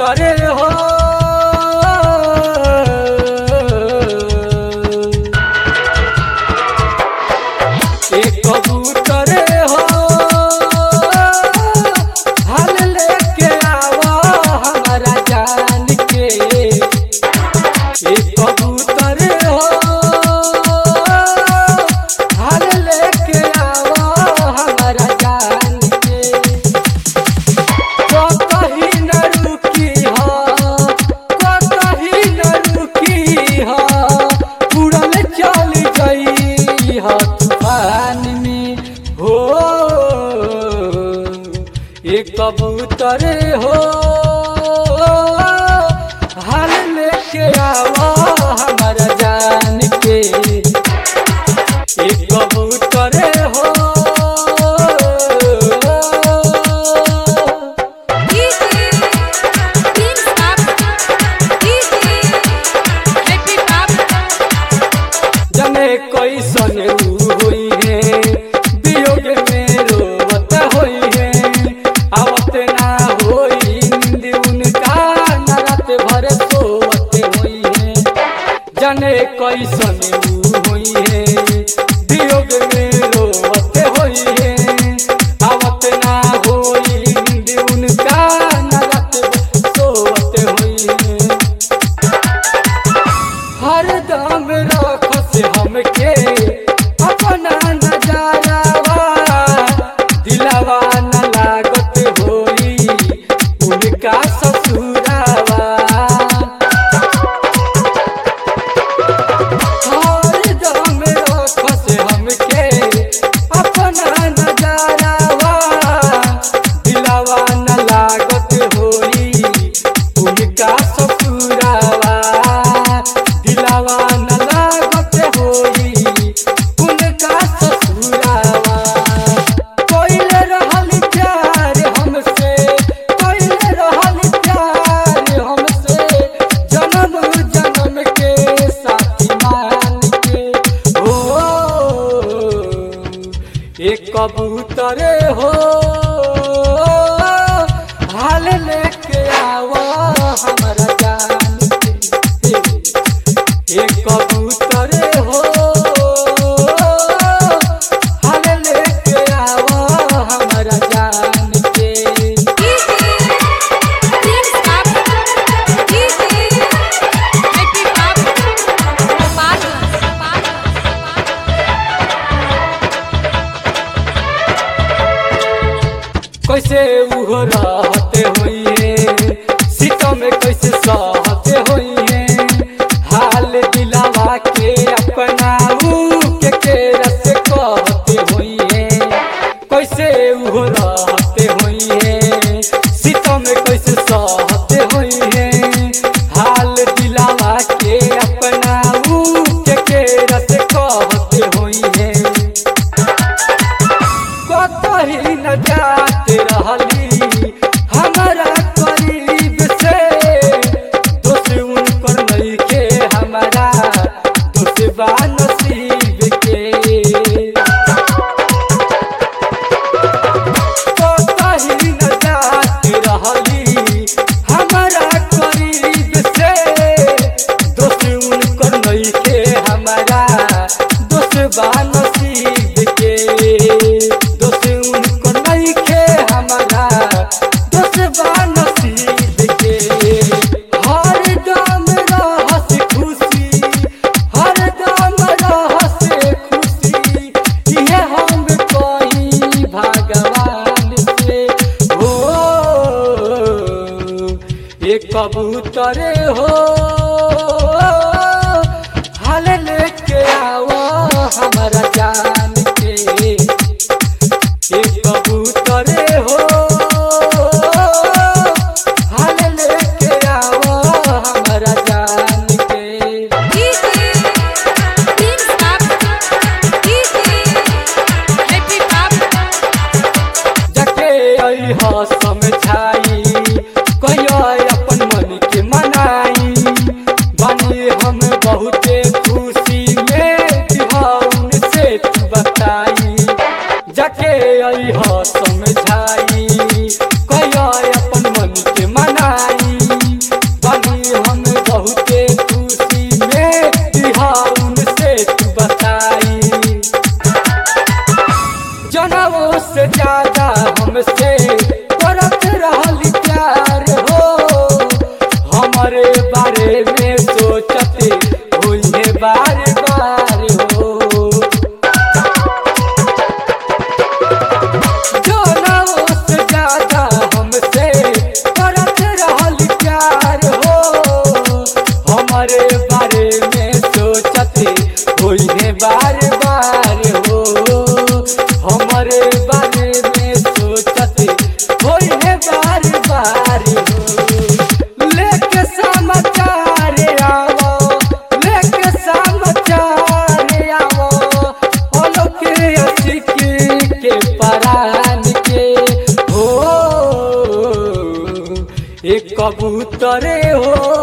कबूतर हो एक कबूतर हो हाल लेके आवा हमारा जान के एक कबूतर हो हाल लेके आवा हमारा जान के तो कहीं न रुकी हो तो कहीं न रुकी हो उड़ल चल गई हो तूफान में हो एक कबूतर हो हाल लेके आवा हमारा जान के एक कबूतर हो जने कैसन हुई है वियोग में रोवत हुई है आवत ना होई नींद उनका न रात भर सोवत हुई है जने कैसन हुई है वियोग में रोवत हुई है आवत ना होई नींद उनका न रात भर सोवत हुई है हरदम रखस हमके अपना नजारावा दिलवा न लागत होई उनका ससुरावा हरदम रखस हमके अपना नजारावा दिलवा न लागत होई उनका ससुरावा दिलवा न लागत होई उनका ससुरावा कोइल रहल प्यार हमसे कोइल रहल प्यार हमसे जन्म जन्म के साथी मान के हो एक कबूतर हो हाल लेके आवा हमारा जान के एक कबूतर हो हाल लेके आवा हमारा जान के कैसे उहो रहते हुई है सीता में कैसे सहते हुई है हाल दिलावा के अपना के रस कहते हुई है कैसे उहो रहते हुई है सीता में कैसे सहते हुई है हाल दिलावा के अपना के रस कहते हुई है कतही न जाते रहली हमारा करीब से दोस्त उनकर नहीं के हमारा दोस्त बा नसीब के कतही न जाते रहली हमारा करीब से दोस्त उनकर नहीं के हमारा दोस्त बा नसीब के दोस्त उनको नहीं के हमारा दोस्त बा नसीब के हरदम रहस खुशी हरदम रहस खुशी ये हम कहीं भगवान से हो एक कबूतर हो हाल लेके आवा हमारा जान के एक कबूतर हो हाल लेके आवा हमारा जान के जके अइहा समझाई कहियो अपन मन के मनाई बानी हम बहुते खुशी में दिहाउन से तू कबूतरे हो